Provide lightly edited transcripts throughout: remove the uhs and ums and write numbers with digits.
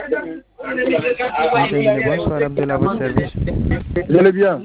Bonsoir Abdullah, votre service. Vous allez bien?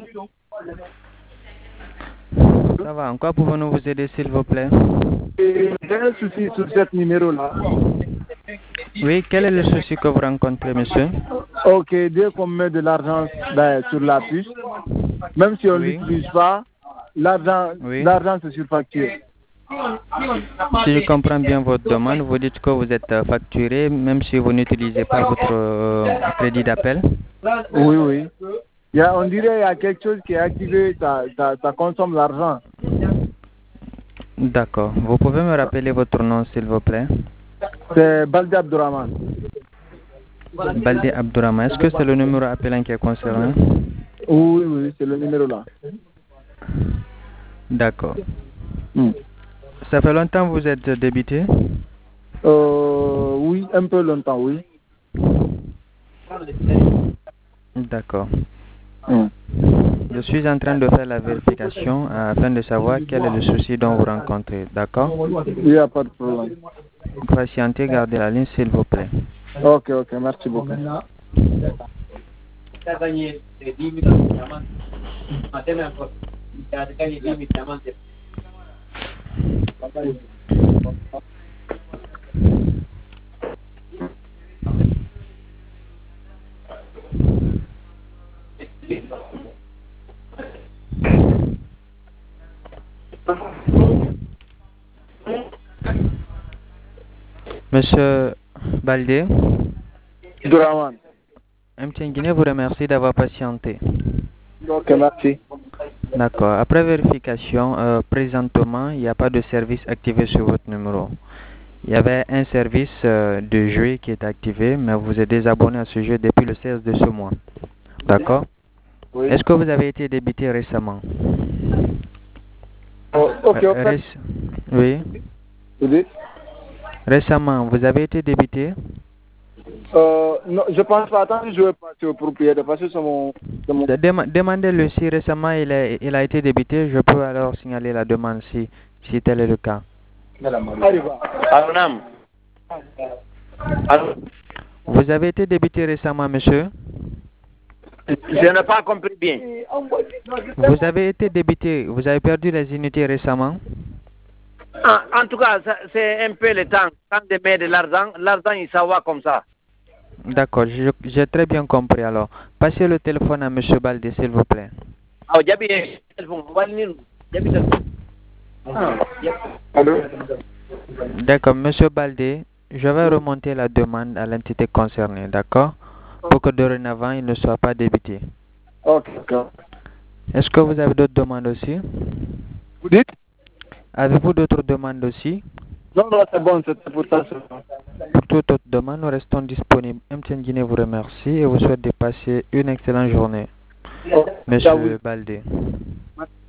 Ça va, en quoi pouvons-nous vous aider s'il vous plaît? J'ai un souci sur ce numéro-là. Oui, quel est le souci que vous rencontrez, monsieur? Ok, dès qu'on met de l'argent sur la puce, même si on ne Oui. l'utilise pas, l'argent se surfacture. Si je comprends bien votre demande, vous dites que vous êtes facturé même si vous n'utilisez pas votre crédit d'appel? Oui, oui. On dirait qu'il y a quelque chose qui est activé, ça consomme l'argent. D'accord. Vous pouvez me rappeler votre nom, s'il vous plaît? C'est Baldi Abdourahman. Baldi Abdourahman. Est-ce que c'est le numéro appelant qui est concerné? Oui, oui, c'est le numéro là. D'accord. Ça fait longtemps que vous êtes débité? Oui, un peu longtemps, oui. D'accord. Je suis en train de faire la vérification afin de savoir quel est le souci dont vous rencontrez. D'accord? Il n'y a pas de problème. Patientez, gardez la ligne, s'il vous plaît. Ok, merci beaucoup. Monsieur Baldé, Abdourahman. MTN Guinée vous remercie d'avoir patienté. Ok, merci. D'accord. Après vérification, présentement, il n'y a pas de service activé sur votre numéro. Il y avait un service de jeu qui est activé, mais vous êtes désabonné à ce jeu depuis le 16 de ce mois. D'accord? Oui. Est-ce que vous avez été débité récemment? Ok, en fait. Oui. Vous dites? Récemment, vous avez été débité? Non, je pense pas. Attends, je vais passer au propriétaire parce que c'est mon... Demandez-le si récemment il a été débité. Je peux alors signaler la demande si tel est le cas. Vous avez été débité récemment, monsieur? Je n'ai pas compris bien. Vous avez été débité, vous avez perdu les unités récemment? En tout cas, c'est un peu le temps. Quand de mettre de l'argent, il s'en va comme ça. D'accord, j'ai très bien compris alors. Passez le téléphone à monsieur Baldé, s'il vous plaît. Allô? D'accord, monsieur Baldé, je vais remonter la demande à l'entité concernée, d'accord? Pour que dorénavant, il ne soit pas débité. Ok. Est-ce que vous avez d'autres demandes aussi? Vous dites? Avez-vous d'autres demandes aussi? Non, c'est bon, c'est pour ça. Pour toute autre demande, nous restons disponibles. MTN Guinée vous remercie et vous souhaite de passer une excellente journée. Monsieur Baldé.